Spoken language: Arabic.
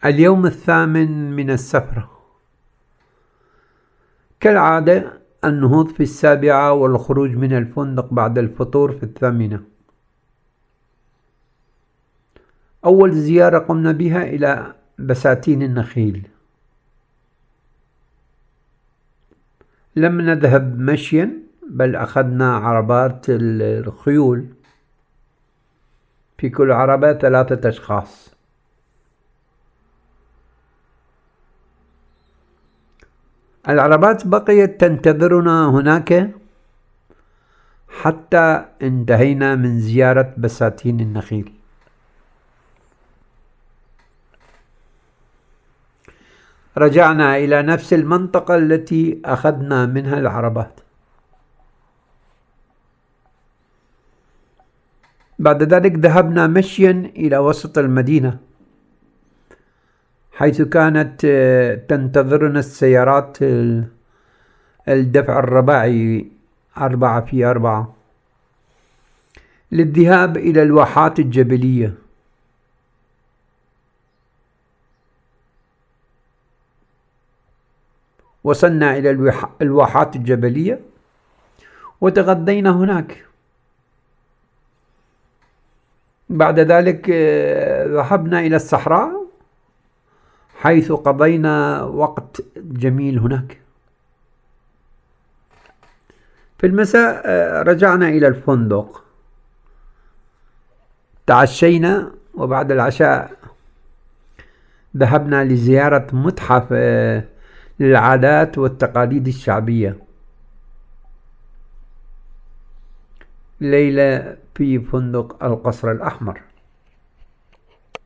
اليوم الثامن من السفرة. كالعادة النهوض في 7 والخروج من الفندق بعد الفطور في 8. أول زيارة قمنا بها إلى بساتين النخيل. لم نذهب مشيا، بل أخذنا عربات الخيول، في كل عربة 3 أشخاص. العربات بقيت تنتظرنا هناك حتى انتهينا من زيارة بساتين النخيل. رجعنا إلى نفس المنطقة التي أخذنا منها العربات. بعد ذلك ذهبنا مشيا إلى وسط المدينة، حيث كانت تنتظرنا السيارات الدفع الرباعي 4x4 للذهاب إلى الواحات الجبلية. وصلنا إلى الواحات الجبلية وتغدينا هناك. بعد ذلك ذهبنا إلى الصحراء، حيث قضينا وقت جميل هناك. في المساء رجعنا إلى الفندق، تعشينا، وبعد العشاء ذهبنا لزيارة متحف للعادات والتقاليد الشعبية. ليلة في فندق القصر الأحمر.